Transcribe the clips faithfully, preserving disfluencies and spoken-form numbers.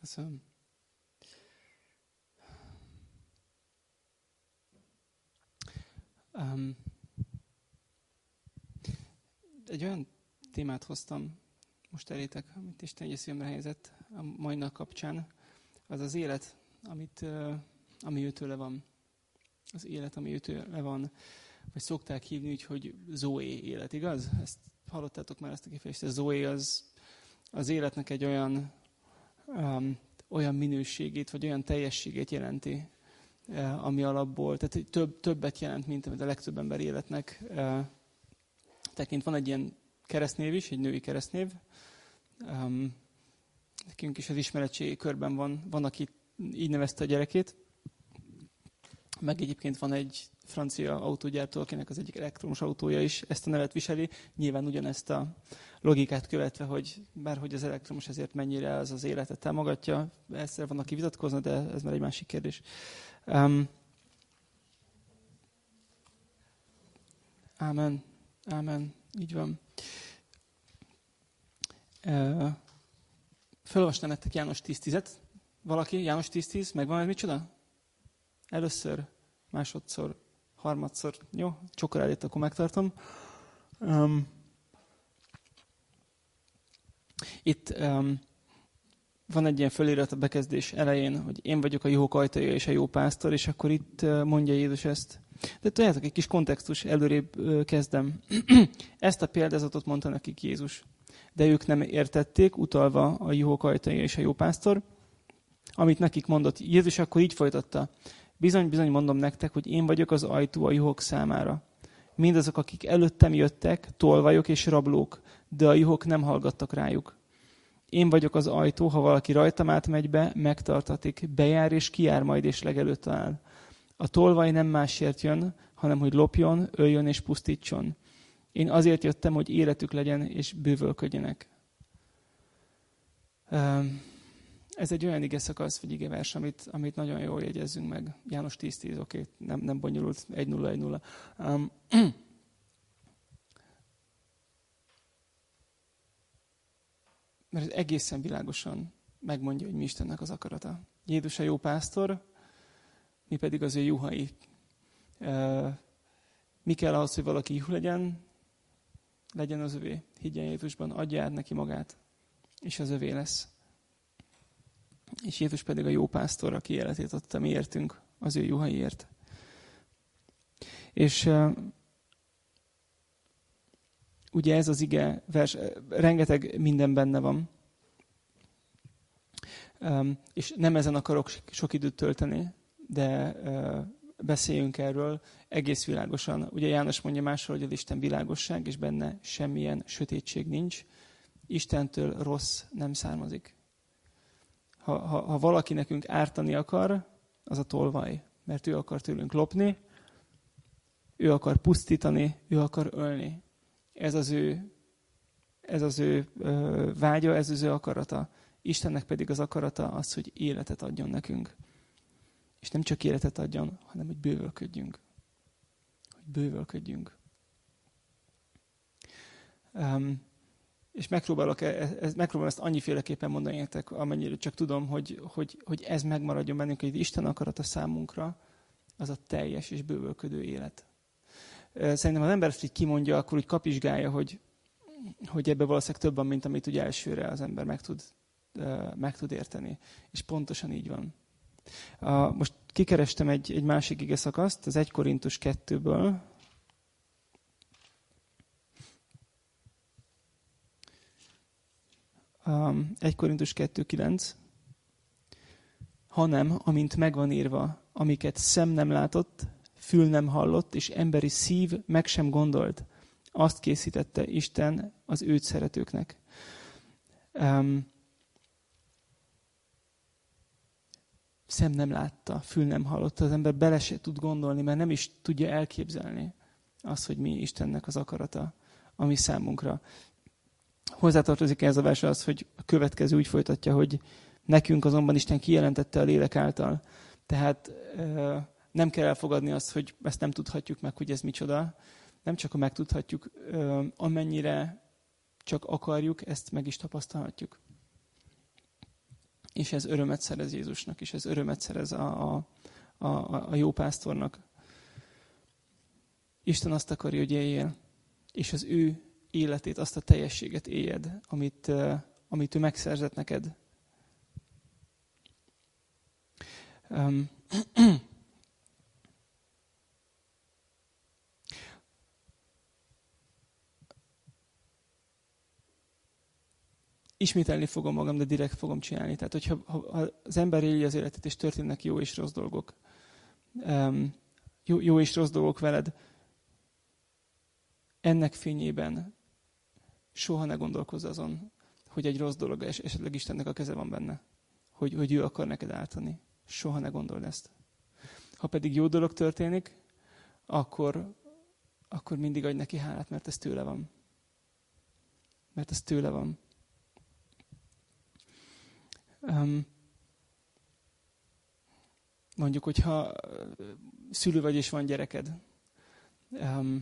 Köszönöm. Um, egy olyan témát hoztam most elétek, amit Isten egy szívemre helyezett a mai nap kapcsán. Az az élet, amit, uh, ami őtőle van. Az élet, ami őtőle van. Vagy szokták hívni úgy, hogy Zoé élet, igaz? Ezt hallottátok már ezt a kifejezést? A Zoé az, az életnek egy olyan, um, olyan minőségét, vagy olyan teljességét jelenti, uh, ami alapból, tehát több, többet jelent, mint amit a legtöbb ember életnek uh, tekint. Van egy ilyen keresztnév is, egy női keresztnév. Um, nekünk is az ismeretségi körben van, van, aki így nevezte a gyerekét. Meg egyébként van egy francia autógyártó, akinek az egyik elektromos autója is ezt a nevet viseli. Nyilván ugyanezt a logikát követve, hogy bárhogy az elektromos ezért mennyire az az életet támogatja. Ezzel van, aki vitatkozna, de ez már egy másik kérdés. Um, Ámen. Ámen. Így van. Uh, Felolvastam nektek János tíz tízet. Valaki? János tíz tíz? Megvan ez micsoda? Először, másodszor, harmadszor. Jó, csokor elét, akkor megtartom. Um, itt um, van egy ilyen fölirat a bekezdés elején, hogy én vagyok a jók ajtaja és a jó pásztor, és akkor itt uh, mondja Jézus ezt. De tudjátok, egy kis kontextus, előrébb uh, kezdem. Ezt a példázatot mondta nekik Jézus. De ők nem értették, utalva a juhok ajtaja és a jó pásztor, amit nekik mondott. Jézus akkor így folytatta. Bizony, bizony mondom nektek, hogy én vagyok az ajtó a juhok számára. Mindazok, akik előttem jöttek, tolvajok és rablók, de a juhok nem hallgattak rájuk. Én vagyok az ajtó, ha valaki rajtam átmegy be, megtartatik, bejár és kijár majd és legelőtt talál. A tolvaj nem másért jön, hanem hogy lopjon, öljön és pusztítson. Én azért jöttem, hogy életük legyen és bővölködjenek. Ez egy olyan igeszakasz, vagy igevers, amit, amit nagyon jól jegyezzünk meg. János tíz tíz, oké, okay, nem, nem bonyolult, egy nulla egy nulla. Um, mert ez egészen világosan megmondja, hogy mi Istennek az akarata. Jézus a jó pásztor, mi pedig az ő juhai. Uh, mi kell ahhoz, hogy valaki juh legyen? Legyen az övé. Higgyen Jézusban, adja át neki magát, és az övé lesz. És Jézus pedig a jó pásztor, aki életét adta mi értünk, az ő juhaiért. És uh, ugye ez az ige vers, rengeteg minden benne van. Um, és nem ezen akarok sok időt tölteni, de uh, beszéljünk erről egész világosan. Ugye János mondja máshol, hogy az Isten világosság, és benne semmilyen sötétség nincs. Istentől rossz nem származik. Ha, ha, ha valaki nekünk ártani akar, az a tolvaj. Mert ő akar tőlünk lopni, ő akar pusztítani, ő akar ölni. Ez az ő, ez az ő ö, vágya, ez az ő akarata. Istennek pedig az akarata az, hogy életet adjon nekünk. És nem csak életet adjon, hanem hogy bővölködjünk. Hogy bővölködjünk. Um, és megpróbálok, ez, megpróbálom ezt annyiféleképpen mondani nektek, amennyire csak tudom, hogy, hogy, hogy ez megmaradjon bennünk, hogy Isten akarata számunkra az a teljes és bővölködő élet. Szerintem, ha az ember ezt így kimondja, akkor úgy kapizsgálja, hogy, hogy ebbe valószínűleg több van, mint amit úgy elsőre az ember meg tud, meg tud érteni. És pontosan így van. Most kikerestem egy, egy másik ige szakaszt, az egy Korintus kettőből. egy Korintus kettő kilenc. Hanem, amint megvan írva, amiket szem nem látott, fül nem hallott, és emberi szív meg sem gondolt, azt készítette Isten az őt szeretőknek. Um, szem nem látta, fül nem hallotta, az ember bele se tud gondolni, mert nem is tudja elképzelni azt, hogy mi Istennek az akarata, ami számunkra. Hozzátartozik ez a vers az, hogy a következő úgy folytatja, hogy nekünk azonban Isten kijelentette a lélek által. Tehát nem kell elfogadni azt, hogy ezt nem tudhatjuk meg, hogy ez micsoda. Nem csak ha megtudhatjuk, amennyire csak akarjuk, ezt meg is tapasztalhatjuk. és ez örömet szerez Jézusnak, és ez örömet szerez a, a, a, a jó pásztornak. Isten azt akarja, hogy éljél, és az ő életét, azt a teljességet éljed, amit, amit ő megszerzett neked. Um, Ismételni fogom magam, de direkt fogom csinálni. Tehát, hogyha ha az ember éli az életet, és történnek jó és rossz dolgok, um, jó, jó és rossz dolgok veled, ennek fényében soha ne gondolkozz azon, hogy egy rossz dolog, és esetleg Istennek a keze van benne. Hogy, hogy ő akar neked ártani. Soha ne gondold ezt. Ha pedig jó dolog történik, akkor, akkor mindig adj neki hálát, mert ez tőle van. Mert ez tőle van. Um, mondjuk, hogyha szülő vagy és van gyereked, um,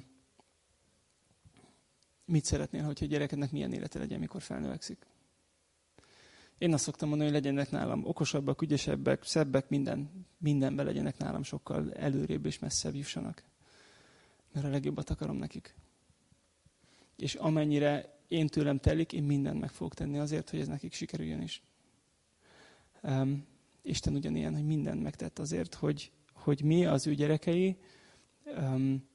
mit szeretnél, hogyha a gyerekednek milyen élete legyen, mikor felnövekszik? Én azt szoktam mondani, hogy legyenek nálam okosabbak, ügyesebbek, szebbek, minden, mindenben legyenek nálam sokkal előrébb és messzebb jussanak. Mert a legjobbat akarom nekik. És amennyire én tőlem telik, én mindent meg fogok tenni azért, hogy ez nekik sikerüljön is. Um, Isten ugyanilyen, hogy mindent megtett azért, hogy, hogy mi, az ő gyerekei, um,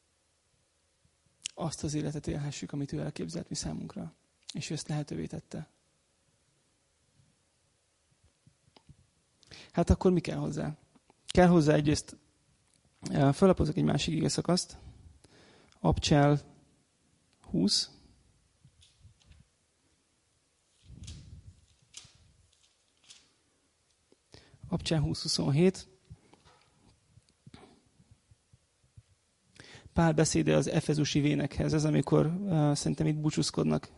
azt az életet élhessük, amit ő elképzelt mi számunkra. És ő ezt lehetővé tette. Hát akkor mi kell hozzá? Kell hozzá egyrészt, fellapozok egy másik igeszakaszt, Abcsel húsz. Abcsel húsz huszonhét. Pál beszéde az efezusi vénekhez, ez amikor uh, szerintem itt búcsúzkodnak.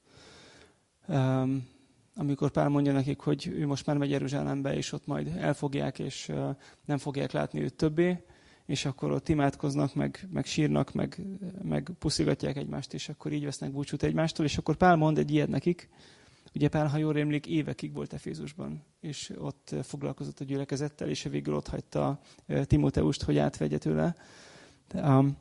Um, amikor Pál mondja nekik, hogy ő most már megy Jeruzsálembe, és ott majd elfogják, és uh, nem fogják látni őt többé, és akkor ott imádkoznak, meg, meg sírnak, meg, meg puszigatják egymást, és akkor így vesznek búcsút egymástól, és akkor Pál mond egy ilyet nekik. Ugye Pál, ha jól rémlik, évekig volt Efézusban, és ott foglalkozott a gyülekezettel, és végül ott hagyta Timóteust, hogy átvegye tőle. De, um,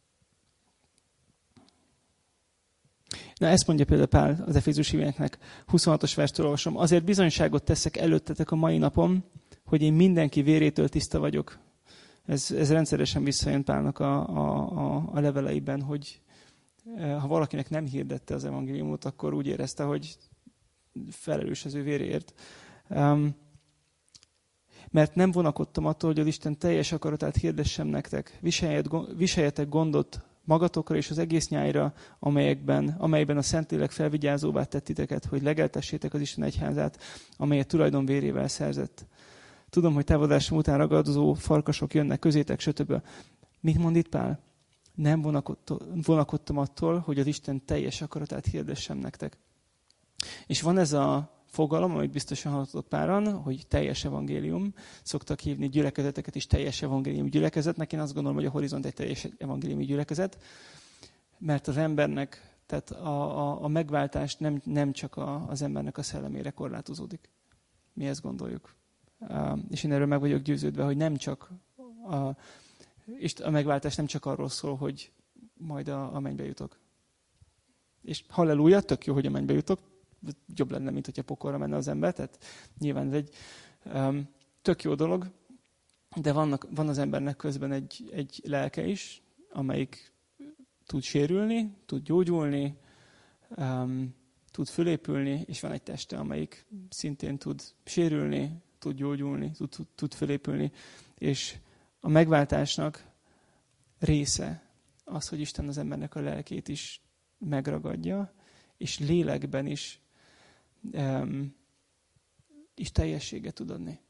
Na ezt mondja például Pál az efézusi híveknek, huszonhatos verstől olvasom. Azért bizonyságot teszek előttetek a mai napon, hogy én mindenki vérétől tiszta vagyok. Ez, ez rendszeresen visszajön Pálnak a, a, a, a leveleiben, hogy ha valakinek nem hirdette az evangéliumot, akkor úgy érezte, hogy felelős az ő véréért. Um, mert nem vonakodtam attól, hogy az Isten teljes akaratát hirdessem nektek. Viseljetek gondot magatokra és az egész nyájra, amelyekben, amelyben a Szentlélek felvigyázóvá tett titeket, hogy legeltessétek az Isten egyházát, amelyet tulajdon vérével szerzett. Tudom, hogy távozásom után ragadozó farkasok jönnek közétek, sötöbbe. Mit mond itt Pál? Nem vonakodtam attól, hogy az Isten teljes akaratát hirdessem nektek. És van ez a fogalom, amit biztosan hallottatok páran, hogy teljes evangélium. Szoktak hívni gyülekezeteket is teljes evangéliumi gyülekezetnek. Én azt gondolom, hogy a Horizont egy teljes evangéliumi gyülekezet, mert az embernek, tehát a, a, a megváltás nem, nem csak a, az embernek a szellemére korlátozódik. Mi ezt gondoljuk. Uh, és én erről meg vagyok győződve, hogy nem csak a, és a megváltás nem csak arról szól, hogy majd a, a mennybe jutok. És halleluja, tök jó, hogy a mennybe jutok. Jobb lenne, mint hogyha pokolra menne az ember. Tehát nyilván ez egy um, tök jó dolog, de vannak, van az embernek közben egy, egy lelke is, amelyik tud sérülni, tud gyógyulni, um, tud fölépülni, és van egy teste, amelyik szintén tud sérülni, tud gyógyulni, tud, tud, tud fölépülni. És a megváltásnak része az, hogy Isten az embernek a lelkét is megragadja, és lélekben is, um, is teljességet tud adni.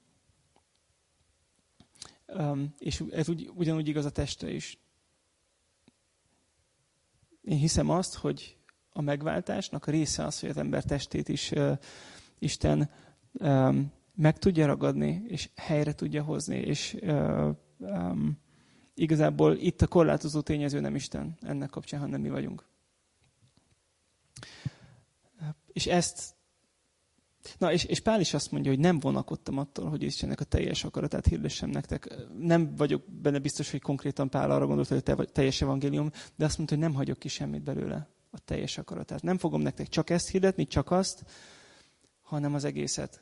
Um, és ez ugy, ugyanúgy igaz a testre is. Én hiszem azt, hogy a megváltásnak a része az, hogy az ember testét is uh, Isten um, meg tudja ragadni, és helyre tudja hozni, és uh, um, igazából itt a korlátozó tényező nem Isten ennek kapcsán, hanem mi vagyunk. És ezt, Na, és, és Pál is azt mondja, hogy nem vonakodtam attól, hogy Istennek a teljes akaratát hirdessem nektek. Nem vagyok benne biztos, hogy konkrétan Pál arra gondolt, hogy a teljes evangélium, de azt mondta, hogy nem hagyok ki semmit belőle, a teljes akaratát. Nem fogom nektek csak ezt hirdetni, csak azt, hanem az egészet.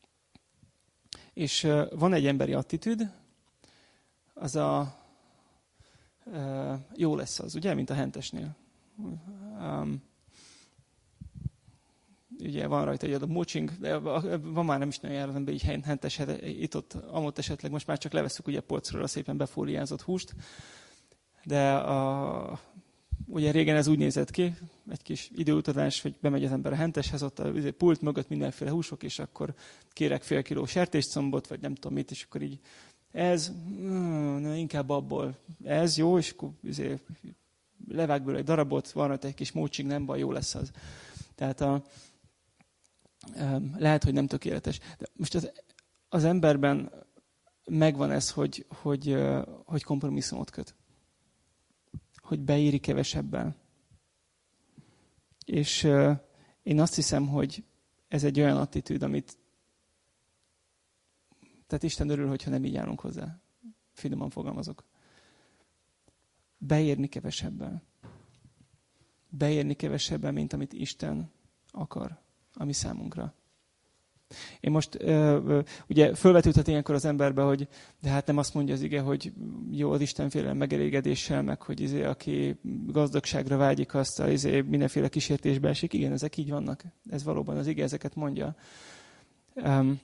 És uh, van egy emberi attitűd, az a uh, jó lesz az, ugye, mint a hentesnél. Um, ugye van rajta egy adott mocsing, de van már nem is nagyon jár az ember így hentes, itt ott, amott esetleg most már csak leveszünk ugye a polcról a szépen befóliázott húst, de a, ugye régen ez úgy nézett ki, egy kis időutazás, hogy bemegy az ember a henteshez, ott a pult mögött mindenféle húsok, és akkor kérek fél kiló sertéscombot, vagy nem tudom mit, és akkor így ez, na, inkább abból, ez jó, és akkor azért levág belőle egy darabot, van rajta egy kis mócsing, nem baj, jó lesz az. Tehát a, lehet, hogy nem tökéletes. De most az, az emberben megvan ez, hogy, hogy, hogy kompromisszumot köt. Hogy beéri kevesebben. És én azt hiszem, hogy ez egy olyan attitűd, amit tehát Isten örül, hogyha nem így állunk hozzá. Finoman fogalmazok. Beérni kevesebben. Beérni kevesebben, mint amit Isten akar a mi számunkra. Én most ugye fölvetődhet ilyenkor az emberbe, hogy de hát nem azt mondja az ige, hogy jó az Istenféle megelégedéssel, meg hogy izé, aki gazdagságra vágyik, azt a, izé, mindenféle kísértésbe esik. Igen, ezek így vannak. Ez valóban az ige ezeket mondja. Um,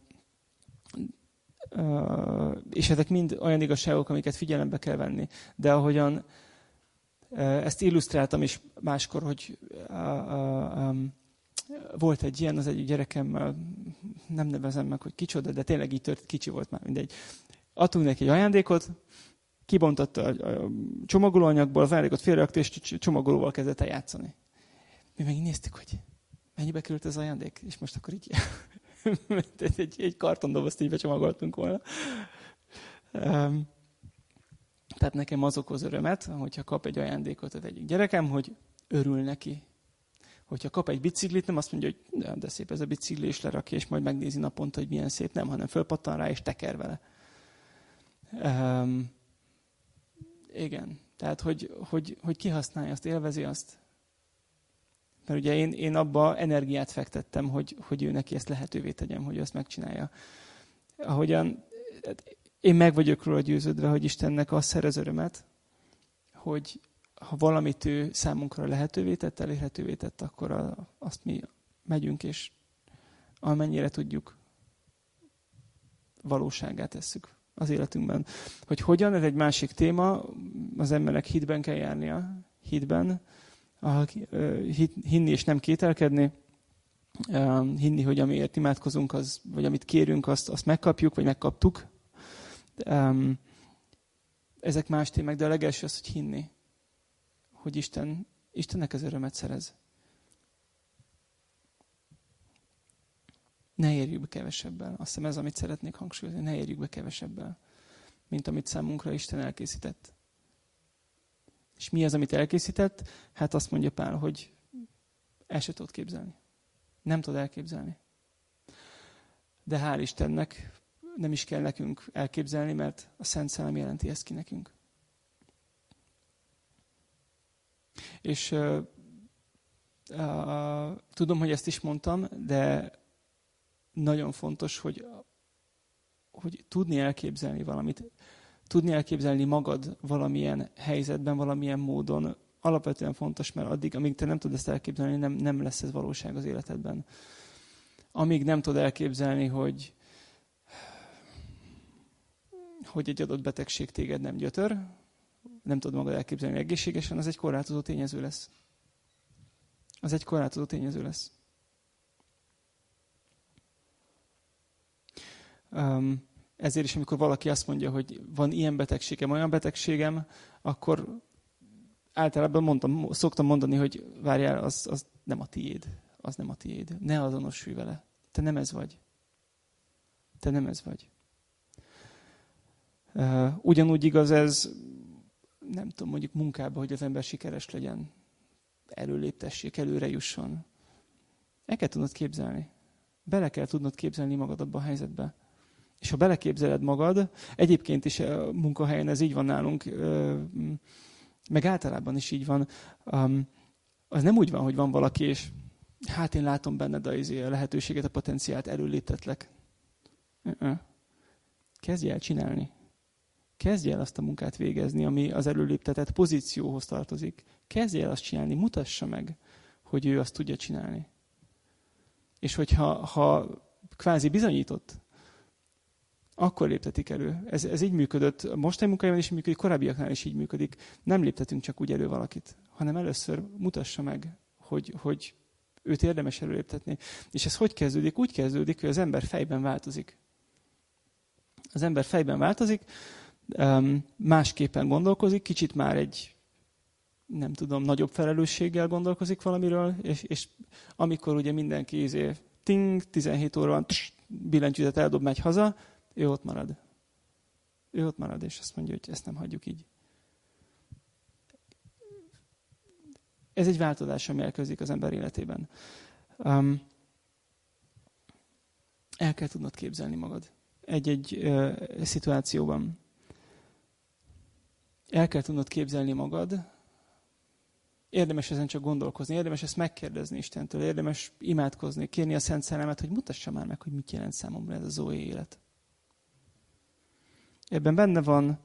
uh, és ezek mind olyan igazságok, amiket figyelembe kell venni. De ahogyan uh, ezt illusztráltam is máskor, hogy uh, uh, um, volt egy ilyen az egyik gyerekemmel, nem nevezem meg, hogy kicsoda, de tényleg így tört, kicsi volt már, mindegy. Adtunk neki egy ajándékot, kibontotta a csomagolóanyagból, az ajándékot félrerakta, és csomagolóval kezdett el játszani. Mi meg így néztük, hogy mennyibe került az ajándék, és most akkor így egy, egy kartondobozt így becsomagoltunk volna. Um, tehát nekem az okoz örömet, hogyha kap egy ajándékot az egyik gyerekem, hogy örül neki. Hogyha kap egy biciklit, nem azt mondja, hogy de, de szép ez a bicikli, és lerakja, és majd megnézi naponta, hogy milyen szép, nem, hanem fölpattan rá, és teker vele. Um, igen, tehát, hogy, hogy, hogy kihasználja azt, élvezi azt. Mert ugye én, én abba energiát fektettem, hogy, hogy ő neki ezt lehetővé tegyem, hogy ezt megcsinálja. Ahogyan én meg vagyok róla győződve, hogy Istennek azt szerez örömet, hogy ha valamit ő számunkra lehetővé tett, elérhetővé tett, akkor a, azt mi megyünk, és amennyire tudjuk, valósággá tesszük az életünkben. Hogy hogyan, ez egy másik téma, az embernek hitben kell járnia, hitben, a, hit, hinni és nem kételkedni, hinni, hogy amiért imádkozunk, az, vagy amit kérünk, azt, azt megkapjuk, vagy megkaptuk. Ezek más témák, de a legelső az, hogy hinni. Hogy Isten, Istennek ez örömet szerez. Ne érjük be kevesebbel. Azt hiszem ez, amit szeretnék hangsúlyozni, ne érjük be kevesebbel, mint amit számunkra Isten elkészített. És mi az, amit elkészített? Hát azt mondja Pál, hogy el se tudod képzelni. Nem tudod elképzelni. De hál' Istennek nem is kell nekünk elképzelni, mert a Szent Szellem jelenti ezt ki nekünk. És uh, uh, tudom, hogy ezt is mondtam, de nagyon fontos, hogy, hogy tudni elképzelni valamit, tudni elképzelni magad valamilyen helyzetben, valamilyen módon, alapvetően fontos, mert addig, amíg te nem tudod ezt elképzelni, nem, nem lesz ez valóság az életedben. Amíg nem tudod elképzelni, hogy, hogy egy adott betegség téged nem gyötör, nem tudod magad elképzelni egészségesen, az egy korlátozó tényező lesz. Az egy korlátozó tényező lesz. Um, ezért is, amikor valaki azt mondja, hogy van ilyen betegségem, olyan betegségem, akkor általában mondtam, szoktam mondani, hogy várjál, az, az nem a tiéd. Az nem a tiéd. Ne azonosulj vele. Te nem ez vagy. Te nem ez vagy. Uh, ugyanúgy igaz ez, nem tudom, mondjuk munkában, hogy az ember sikeres legyen, előléptessék, előre jusson. El kell tudnod képzelni. Bele kell tudnod képzelni magad abba a helyzetbe. És ha beleképzeled magad, egyébként is a munkahelyen ez így van nálunk, meg általában is így van, az nem úgy van, hogy van valaki, és hát én látom benned a lehetőséget, a potenciált, előléptetlek. Kezdj el csinálni. Kezdj el azt a munkát végezni, ami az előléptetett pozícióhoz tartozik. Kezdj el azt csinálni, mutassa meg, hogy ő azt tudja csinálni. És hogyha ha kvázi bizonyított, akkor léptetik elő. Ez, ez így működött. A mostani munkájában is működik, korábbiaknál is így működik. Nem léptetünk csak úgy elő valakit, hanem először mutassa meg, hogy, hogy őt érdemes előléptetni. És ez hogy kezdődik? Úgy kezdődik, hogy az ember fejben változik. Az ember fejben változik, másképpen gondolkozik, kicsit már egy, nem tudom, nagyobb felelősséggel gondolkozik valamiről, és, és amikor ugye mindenki izé, ting, tizenhét óra van, billentyűzet eldob, megy haza, ő ott marad. Ő ott marad, és azt mondja, hogy ezt nem hagyjuk így. Ez egy változás, ami elkezdődik az ember életében. Um, el kell tudnod képzelni magad egy-egy uh, szituációban. El kell tudnod képzelni magad. Érdemes ezen csak gondolkozni, érdemes ezt megkérdezni Istentől, érdemes imádkozni, kérni a Szent Szellemet, hogy mutassa már meg, hogy mit jelent számomra ez a Zoé élet. Ebben benne van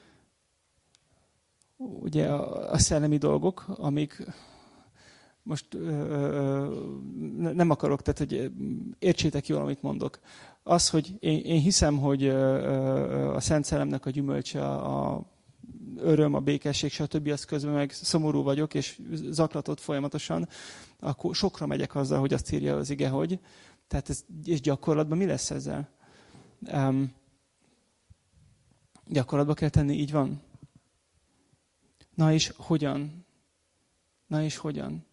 ugye a, a szellemi dolgok, amik most ö, ö, nem akarok, tehát hogy értsétek jól, amit mondok. Az, hogy én, én hiszem, hogy ö, a Szent Szellemnek a gyümölcse a, a öröm, a békesség, stb. Az közben meg szomorú vagyok, és zaklatott folyamatosan, akkor sokra megyek azzal, hogy azt írja az ige, hogy. Tehát ez, és gyakorlatban mi lesz ezzel? Um, gyakorlatba kell tenni, így van? Na és hogyan? Na és hogyan?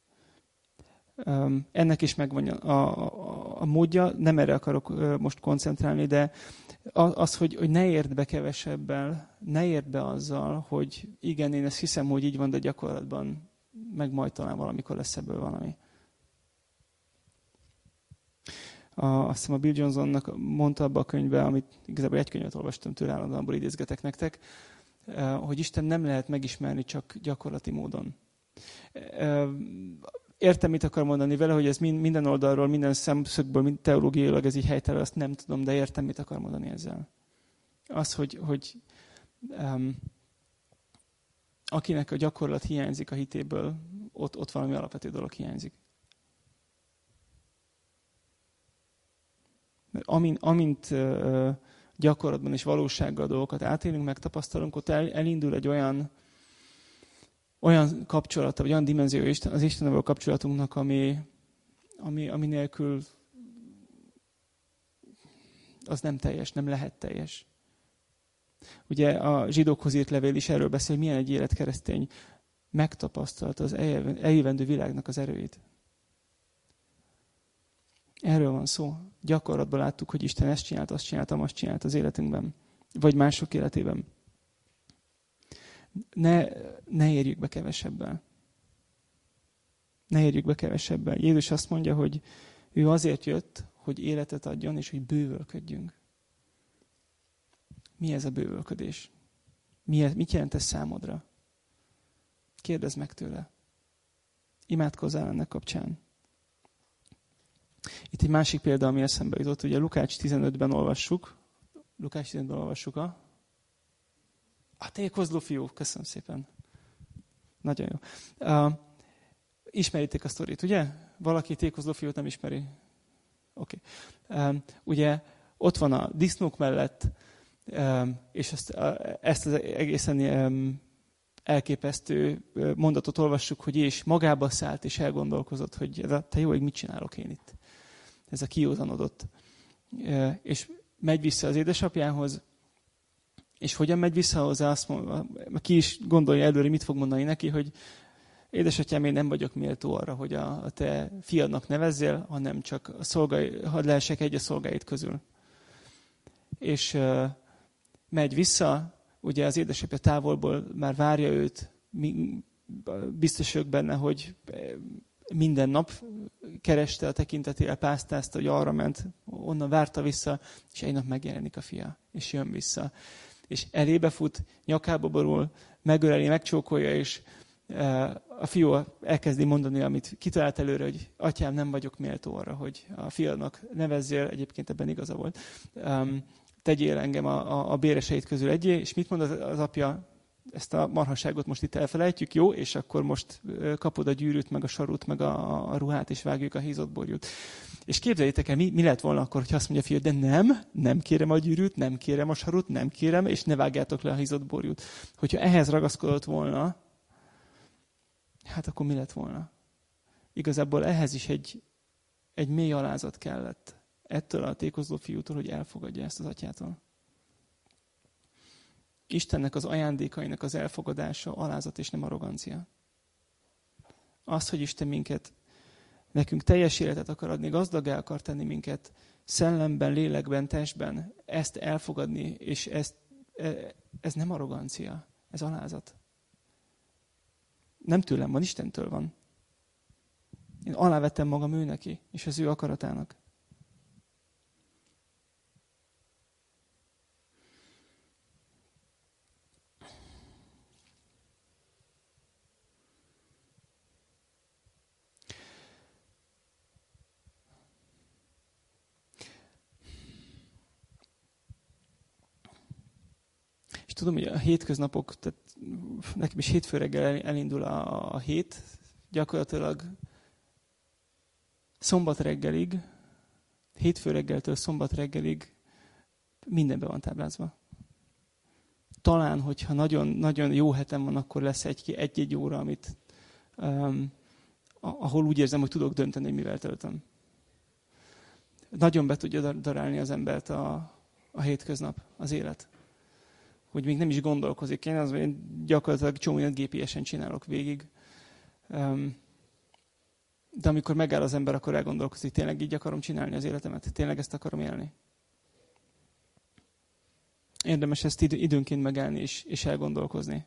Um, ennek is megvan a, a, a módja, nem erre akarok uh, most koncentrálni, de az, hogy, hogy ne érd be kevesebbel, ne érd be azzal, hogy igen, én ezt hiszem, hogy így van, de gyakorlatban meg majd talán valamikor lesz ebből valami. A, azt hiszem a Bill Johnsonnak mondta abba a könyvben, amit igazából egy könyvet olvastam tőle, állandóan abból idézgetek nektek, hogy Isten nem lehet megismerni csak gyakorlati módon. Értem, mit akar mondani vele, hogy ez minden oldalról, minden szemszögből, mind teológiailag ez így helytelen, azt nem tudom, de értem, mit akar mondani ezzel. Az, hogy, hogy um, akinek a gyakorlat hiányzik a hitéből, ott, ott valami alapvető dolog hiányzik. Mert amint, amint uh, gyakorlatban és valósággal dolgokat átélünk, megtapasztalunk, ott el, elindul egy olyan olyan kapcsolata, vagy olyan dimenzió az Istennel kapcsolatunknak, ami, ami, ami nélkül az nem teljes, nem lehet teljes. Ugye a zsidókhoz írt levél is erről beszél, hogy milyen egy életkeresztény megtapasztalta az eljövendő világnak az erőit. Erről van szó. Gyakorlatban láttuk, hogy Isten ezt csinált, azt csinált, azt csinált az életünkben, vagy mások életében. Ne, ne érjük be kevesebbel. Ne érjük be kevesebbel. Jézus azt mondja, hogy ő azért jött, hogy életet adjon, és hogy bővölködjünk. Mi ez a bővölködés? Mi ez, mit jelent ez számodra? Kérdezd meg tőle. Imádkozzál ennek kapcsán. Itt egy másik példa, ami eszembe jutott. Ugye Lukács tizenötben olvassuk. Lukács tizenötben olvassuk a A tékozló fiú, köszönöm szépen. Nagyon jó. Uh, ismeritek a sztorit, ugye? Valaki tékozló fiút nem ismeri? Oké. Okay. Um, ugye ott van a disznók mellett, um, és ezt, uh, ezt az egészen um, elképesztő mondatot olvassuk, hogy és magába szállt, és elgondolkozott, hogy te jó, hogy mit csinálok én itt. Ez a kiózanodott. Uh, és megy vissza az édesapjához, és hogyan megy vissza hozzá, azt mondja, ki is gondolja előre, mit fog mondani neki, hogy édesatyám, én nem vagyok méltó arra, hogy a, a te fiadnak nevezzél, hanem csak a szolgai, hadd lehessek egy a szolgáid közül. És uh, megy vissza, ugye az édesapja távolból már várja őt, biztos vagyok benne, hogy minden nap kereste a tekintetével, pásztázta, hogy arra ment, onnan várta vissza, és egy nap megjelenik a fia, és jön vissza. És elébe fut, nyakába borul, megöleli, megcsókolja, és a fiú elkezdi mondani, amit kitalált előre, hogy atyám, nem vagyok méltó arra, hogy a fiadnak nevezzél, egyébként ebben igaza volt, tegyél engem a, a, a béreseid közül egyé, és mit mond az, az apja? Ezt a marhaságot most itt elfelejtjük, jó? És akkor most kapod a gyűrűt, meg a sarut, meg a, a ruhát, és vágjuk a hízott borjút. És képzeljétek el, mi, mi lett volna akkor, ha azt mondja a fiú, de nem, nem kérem a gyűrűt, nem kérem a sarut, nem kérem, és ne vágjátok le a hízott borjút. Hogyha ehhez ragaszkodott volna, hát akkor mi lett volna? Igazából ehhez is egy, egy mély alázat kellett ettől a tékozló fiútól, hogy elfogadja ezt az atyától. Istennek az ajándékainak az elfogadása alázat és nem arrogancia. Az, hogy Isten minket, nekünk teljes életet akar adni, gazdaggá akar tenni minket, szellemben, lélekben, testben, ezt elfogadni, és ezt, ez nem arrogancia, ez alázat. Nem tőlem van, Istentől van. Én alávettem magam ő neki, és az ő akaratának. És tudom, hogy a hétköznapok, tehát nekem is hétfő reggel elindul a, a hét, gyakorlatilag szombat reggelig, hétfő reggeltől szombat reggelig mindenben van táblázva. Talán, hogyha nagyon, nagyon jó hetem van, akkor lesz egy, egy-egy óra, amit, um, ahol úgy érzem, hogy tudok dönteni, hogy mivel töltöm. Nagyon be tudja darálni az embert a, a hétköznap, az élet. Hogy még nem is gondolkozik. Én az, én gyakorlatilag csomó mindent gé pé es-en csinálok végig. Um, de amikor megáll az ember, akkor elgondolkozik, tényleg így akarom csinálni az életemet? Tényleg ezt akarom élni? Érdemes ezt idő, időnként megállni és, és elgondolkozni.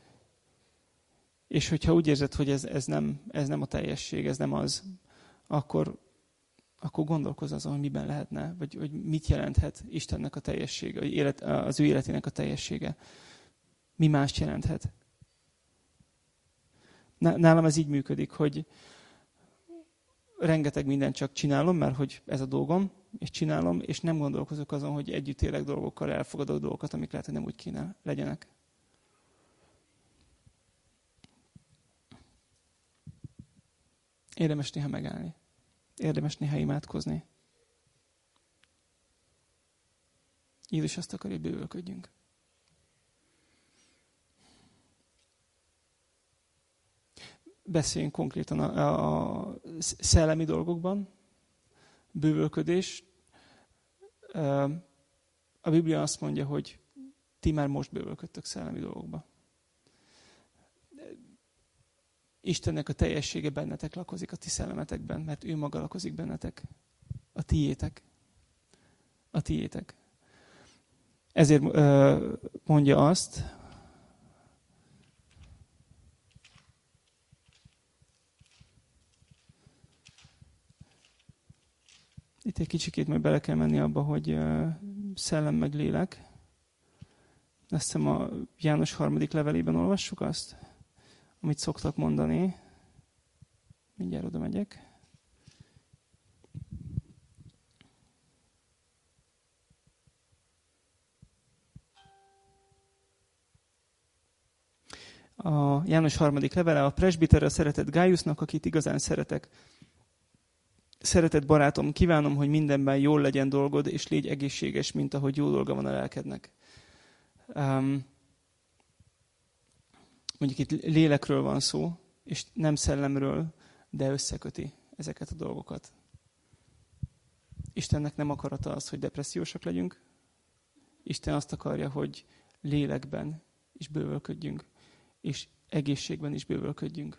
És hogyha úgy érzed, hogy ez, ez, nem, ez nem a teljesség, ez nem az, akkor, akkor gondolkozz azon, hogy miben lehetne, vagy hogy mit jelenthet Istennek a teljessége, vagy élet, az ő életének a teljessége. Mi mást jelenthet? Nálam ez így működik, hogy rengeteg mindent csak csinálom, mert hogy ez a dolgom, és csinálom, és nem gondolkozok azon, hogy együtt élek dolgokkal, elfogadok dolgokat, amik lehet, hogy nem úgy kéne legyenek. Érdemes néha megállni. Érdemes néha imádkozni. Jézus azt akar, hogy bővölködjünk. Beszéljünk konkrétan a, a szellemi dolgokban. Bővölködés. A Biblia azt mondja, hogy ti már most bővölködtök szellemi dolgokba. Istennek a teljessége bennetek lakozik a ti szellemetekben, mert ő maga lakozik bennetek. A tiétek. A tiétek. Ezért mondja azt, itt egy kicsikét majd bele kell menni abba, hogy szellem meg lélek. Azt hiszem a János harmadik levelében olvassuk azt, amit szoktak mondani. Mindjárt oda megyek. A János harmadik levele, a presbiterre szeretett Gájusznak, akit igazán szeretek. Szeretett barátom, kívánom, hogy mindenben jól legyen dolgod, és légy egészséges, mint ahogy jó dolga van a lelkednek. Um, mondjuk itt lélekről van szó, és nem szellemről, de összeköti ezeket a dolgokat. Istennek nem akarata az, hogy depressziósak legyünk. Isten azt akarja, hogy lélekben is bővölködjünk, és egészségben is bővölködjünk.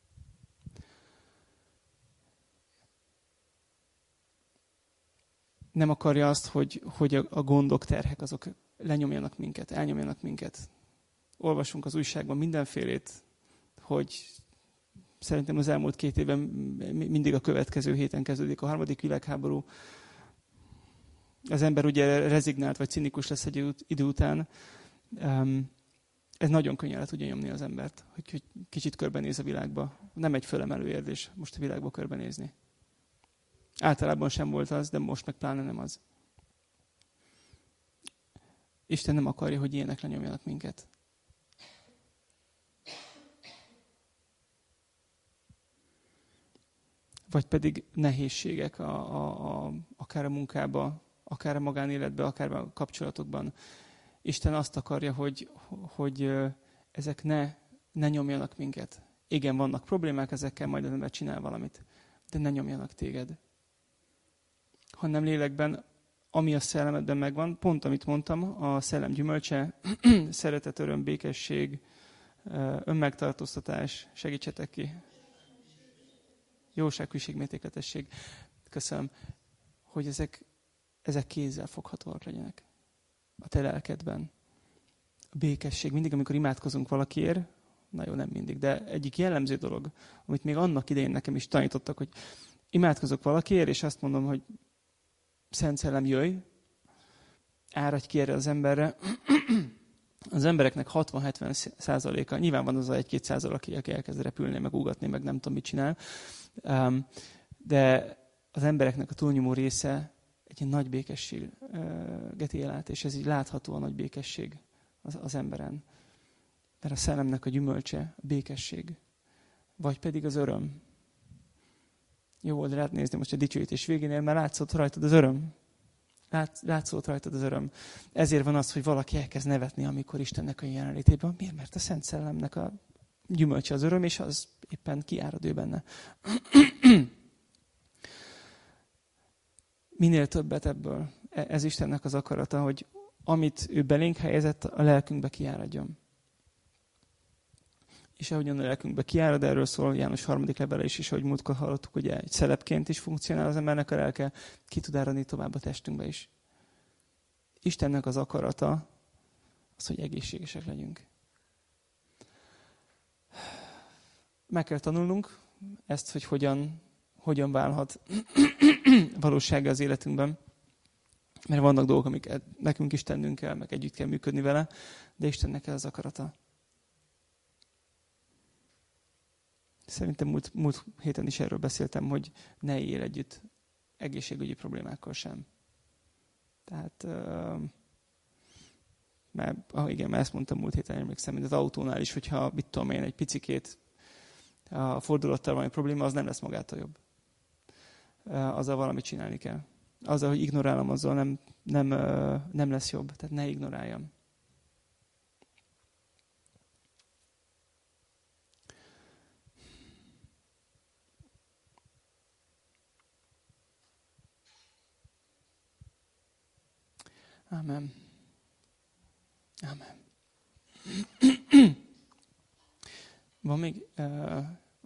Nem akarja azt, hogy, hogy a gondok, terhek azok lenyomjanak minket, elnyomjanak minket. Olvasunk az újságban mindenfélét, hogy szerintem az elmúlt két évben mindig a következő héten kezdődik a harmadik világháború. Az ember ugye rezignált, vagy cinikus lesz egy idő után. Ez nagyon könnyen le tudja nyomni az embert, hogy kicsit körbenéz a világba. Nem egy fölemelő érzés most a világba körbenézni. Általában sem volt az, de most meg pláne nem az. Isten nem akarja, hogy ilyenek lenyomjanak minket. Vagy pedig nehézségek a, a, a, akár a munkába, akár a magánéletben, akár a kapcsolatokban. Isten azt akarja, hogy, hogy ezek ne, ne nyomjanak minket. Igen, vannak problémák, ezekkel majd az ember csinál valamit, de ne nyomjanak téged. Hanem lélekben, ami a szellemedben megvan, pont amit mondtam, a szellem gyümölcse, szeretet, öröm, békesség, önmegtartóztatás, segítsetek ki. Jóság, hűség, mértékletesség. Köszönöm, hogy ezek, ezek kézzel foghatóak legyenek. A te lelkedben. A békesség. Mindig, amikor imádkozunk valakiért, na jó, nem mindig, de egyik jellemző dolog, amit még annak idején nekem is tanítottak, hogy imádkozok valakiért, és azt mondom, hogy Szent Szellem, jöjj, áradj ki erre az emberre. Az embereknek hatvan-hetven százaléka, nyilván van az a egy-két százalék, aki elkezd repülni, meg ugatni, meg nem tudom, mit csinál, de az embereknek a túlnyomó része egy nagy békességet él át, és ez így látható a nagy békesség az, az emberen. Mert a szellemnek a gyümölcse a békesség, vagy pedig az öröm. Jó volt rád nézni most a dicsőítés végénél, mert látszott rajtad az öröm. Lát, látszott rajtad az öröm. Ezért van az, hogy valaki elkezd nevetni, amikor Istennek a jelenlétében. Miért? Mert a Szent Szellemnek a gyümölcse az öröm, és az éppen kiárad ő benne. Minél többet ebből. Ez Istennek az akarata, hogy amit ő belénk helyezett, a lelkünkbe kiáradjon. És ahogyan a lelkünkbe kiárad, erről szól János harmadik levele is, és ahogy múltkor hallottuk, ugye egy szelepként is funkcionál az embernek a lelke, ki tud áradni tovább a testünkbe is. Istennek az akarata az, hogy egészségesek legyünk. Meg kell tanulnunk ezt, hogy hogyan, hogyan válhat valósága az életünkben. Mert vannak dolgok, amiket nekünk is tennünk kell, meg együtt kell működni vele, de Istennek ez az akarata. Szerintem múlt, múlt héten is erről beszéltem, hogy ne él együtt egészségügyi problémákkal sem. Tehát, uh, mert, ah, igen, mert ezt mondtam múlt héten, emlékszem, mint az autónál is, hogyha mit tudom én, egy picikét a fordulattal valami probléma, az nem lesz magától jobb. Uh, azzal valamit csinálni kell. Azzal, hogy ignorálom, azzal nem, nem, uh, nem lesz jobb. Tehát ne ignoráljam. Amen. Amen. Van még uh,